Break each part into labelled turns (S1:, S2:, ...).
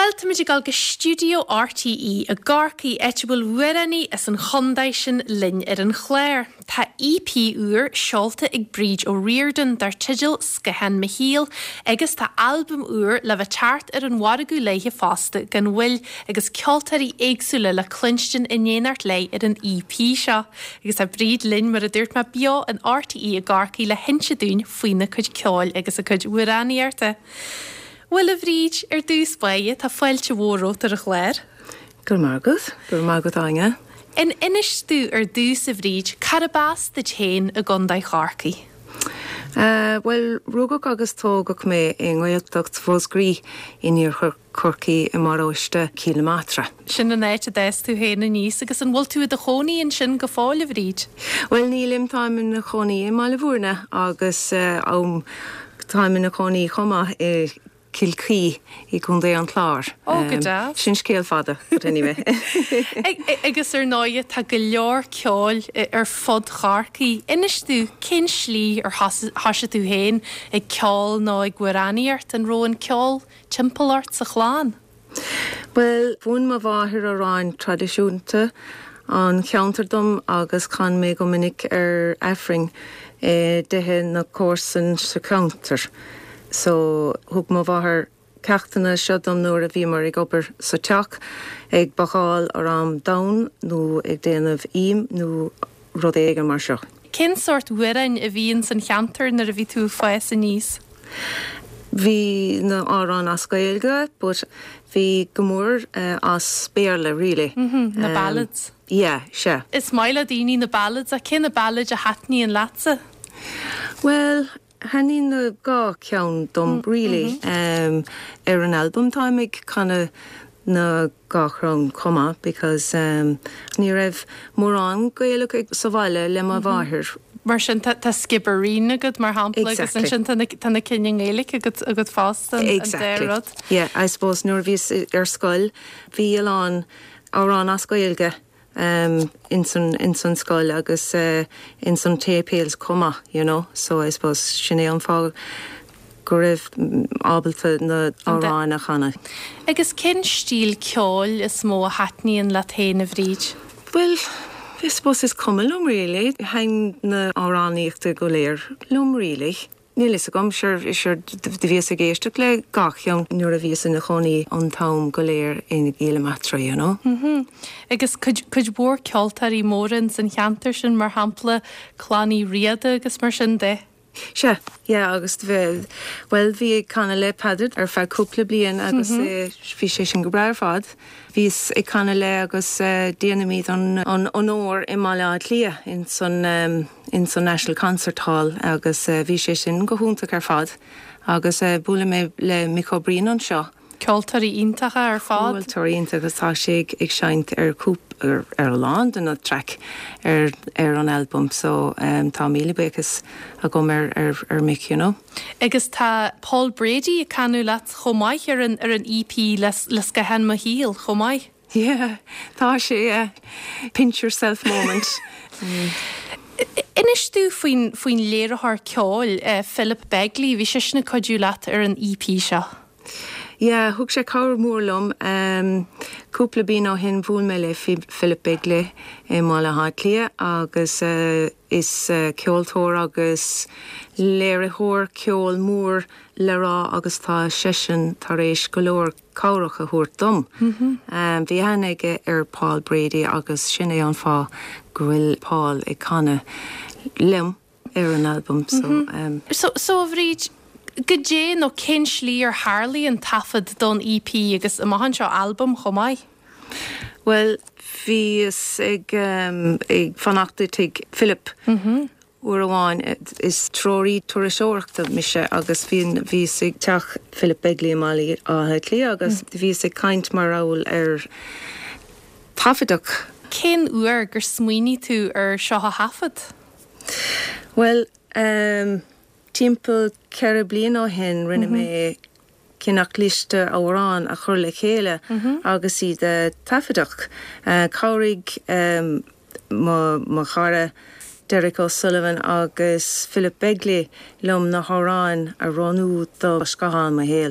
S1: Well, tuimiid gal go Studio RTE a garcaí etibal wirani as an chondaid sin linn an chléir. Tá EP uair seolta ag bríd ó Riordan dar tidigil Scahan Michiel agus tá album uair le bheith teart an waragú leiche fásta gan bhfuil agus ceoltarí éagsúla le clinstin inéanart lei an EP seo. Agus a bríd linn mar a dúirt me bio an RTE a garcaí le hinse dún faoine chuid ceáil agus a chuid wiraniarta. Well, a bhríd dús baie tá fáilte mhóró tar a chléir.
S2: Gur mágad aine.
S1: In inis tú dús a bhríd, carabás de chéin a gondaid charcaí.
S2: Well, rúgach agus tógach mé in ghiltocht fósgrí iníor corcaí i mar óiste kilometra.
S1: Sin an éit a des tú héna níos agus an bhfuil tú a chonaí in sin go fáil a bhríd?
S2: Well, nílim táim na chonaí i mála bhúrna agus táim na chonaí chuma Kilcree I gundé an chlár.
S1: Goda.
S2: Sin scéal fada, but anyway.
S1: Agus náide tá go leor ceáil fod charcaí. Inis tú cin slí hasise tú héin ag ceáil ná ag guaraníart an roin ceáil timpplart sa chláán?
S2: Well, bhún má bháthir aráin tradiisiúnta an cheantardom agus can mé go minic Efring dethe na córsan sa counter. So, thug má bhathair ceachtainna siodam nuair a bhí mar ag obair sa teach ag bacháil arám dain nó ag déanamh im nó rud éige mar seo.
S1: Cin sort uirain a bhíonn san cheantar nar a bhí tú fáis a níos?
S2: Bhí na árán as gaeilge, but bhí go mór as spéirle, really.
S1: Na ballads?
S2: Yeah, se.
S1: Is maile daoine na ballads a cin na ballad a hatní an lása?
S2: Well, Hanní na gá ceann dom really an album táimig canna na gachrán cuma because ní raibh mórán gaeilge ag sa bhaile le má bháthir.
S1: Mar sin tá skibberín agad mar hampla agus sin tanna cinning éalaigh agad fásta an déirad.
S2: Yeah, I suppose nuair bhís scoil bhí an árán as gaeilge in son scoil agus in son tépéils cuma, you know, so I suppose sinné an fá go raibh ábalta na árán a chana.
S1: Agus cin stíl ceáil is mó a hatnííon le téanna bhríd?
S2: Well, I suppose is cumlum really, hain na áráníochta go léir lum really. Nílis a gom sure de bhís a géisteach le gacham nuair a bhís na chonaí an tám go léir in kilometra, you know.
S1: Agus chuid bór ceoltarí mórin san cheantar sin mar hampla chlánaí riada agus mar sin de?
S2: Se, agus well, bhí canna le padad feadh cúpla bliain agus bhí sé sin go breir fad. Bhís ag canna le agus déanamíad an óir I Mála Lia in son National Concert Hall agus bhí sé sin go húntaach ar fad agus bula mé le Mico Brín an seo.
S1: Ceoltarí iontacha ar fad?
S2: Ceoltarí iontacha agus tá sé ag seint ar land in a track ar an album, so tá míle béchas a gom ar mic, you know.
S1: Agus tá Paul Brady a canú leat chomáid ar an EP les Scahan Michiel, chomáid?
S2: Yeah, tá sé pinch yourself moment.
S1: Inis tú faoin léirithar ceáil Philip Begley, bhí sé sna codú leat ar an EP seo?
S2: Yeah, thug sé cabhar mórlumm cúpla bín á hin bhúil me le Philip Begley I Mála Lia agus is ceoltóir agus léirithóir ceol mór le rá agus tá sesin tar éis go leor cabhracha thuairt dom. Bhí anaige ar Paul Brady agus sin é an fá go bhfuil Paul ag canna lim ar an album.
S1: So bhríd go dé nó cin slí ar Harley an tafad don EP agus maithan seo album chomáid?
S2: Well, bhí ag fanachtaigh Philip uair amháin is tróí tuairisóireachta mise agus bhí ag teach Philip Begley I Mála Lia agus bhí ag caint mar ráil ar tafadach.
S1: Cén uair gur smaoiní tú ar seo a hafad?
S2: Well, timppel ceir bliain ó hen rinne mé cinach liste árán a chur le chéile agus iad tafadach. Cabhraigh má chara Derek O'Sullivan agus Philip Begley lom na Harán a ronú do Scahan Michiel.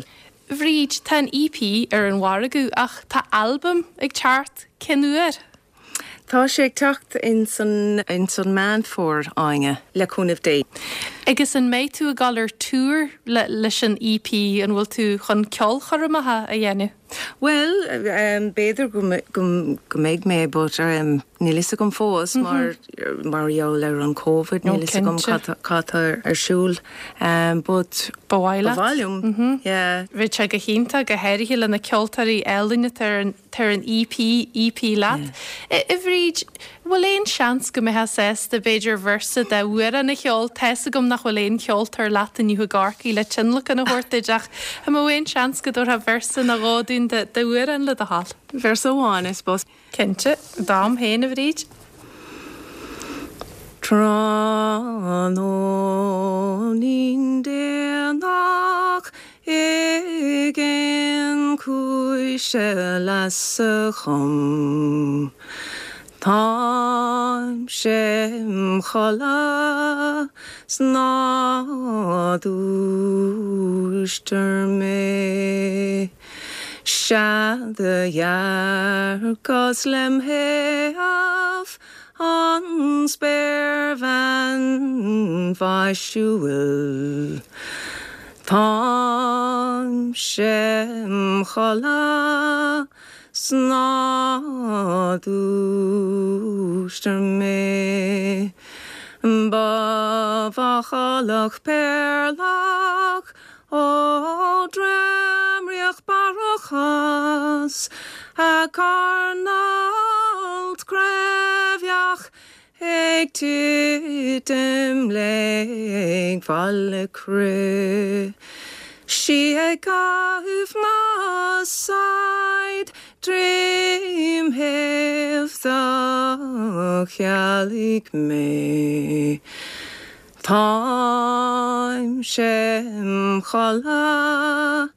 S1: bhríd tan EP ar an waragú ach tá album ag teart cinúir.
S2: Tá sé ag teacht in san Manford áinge leúnmh dé.
S1: Agus an méid tú a galir túr leis an EP an bhfuil tú chun ceol choramathe a dhéanú.
S2: Well, beidir go méid mé, but ní lisa gom fós mar jaall ar an COVID, ní lisa gom cata arsúl, but bhhailm, yeah.
S1: Bhí se go chénta go héirithí le na ceoltarí eilíne tar an EP leat. I bhríd bhfuil éon seans go mé sé de beidir versa de bhuiar an na cheol teasa gom nach bhfuil éon ceoltar leat aniu garcaí le tinlach an na hórtaideach a má bhfuin seans go dúir a versa na ráún de bhuiar an le a hall.
S2: Versa bháin is bos.
S1: Cinnte, dám héin a bhríd.
S2: Tránín dénach igen cúise lasa chum. Táim sem chala snádústar mé. Siada jaar goslem heaf an spare van vaisiúil. Táim sem chala snádústar mé. Ba vachalach perlach ó dramriach barachas a carnalt grefjach ag tutem leig falle cre. Si ag gahuf na side dream hef da chealig me. Táim sem chala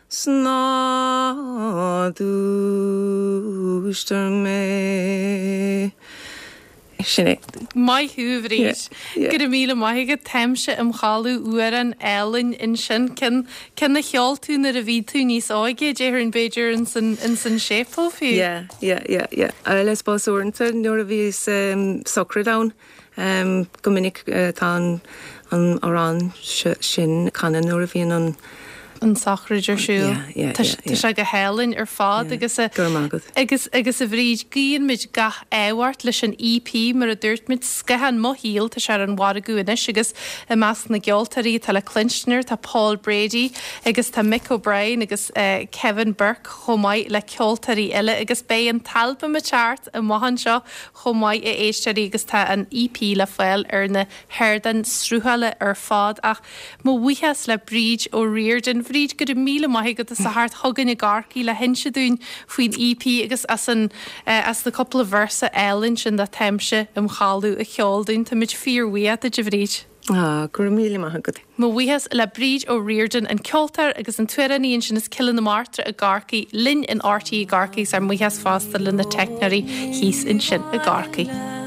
S2: snádústar mé. Sinné.
S1: Mai húbhrís. Gur míle maithe teimse am chaú uair an eilin in sin cin na cheol tú na a bhí tú níos áige déir an Beiidir in san sépal fiú?
S2: Yeah. Les bás orintanta nuair a bhís socradown. Go minic tá an arán sin canna nuair a bhíon
S1: an sacraidir siúil. Tá sé go hélinn ar fád agus a bhríd gíon mid gath éhhart leis an EP mar a dúirtmid scahan mo híal tá sé an waragúinis agus i meas na geoltarí tá le Clinchner, tá Paul Brady agus tá Mick O'Brien agus Kevin Burke chomáid le ceoltarí eile agus bé an talba a teart a mohan seo chomáid i éisteí agus tá an EP le foiil ar na hairdan srúthaile ar fád ach mo bhuichas le bríd ó Riordan bhríd go míle maithe go sa hart thugan i garcaí le hinse dún faoin EP agus as na couple of versa eilinn sin de teimse am chaú a cheolún tá mid fíorhuiad a de bhríd.
S2: Gur míle maithe go.
S1: Mo bhuichas le bríd ó Riordan an ceoltar agus an tuiraníonn sin is cillan na mátra a garcaí linn in RTí garcaí ar muchas fásta le na technarí híos in sin a garcaí.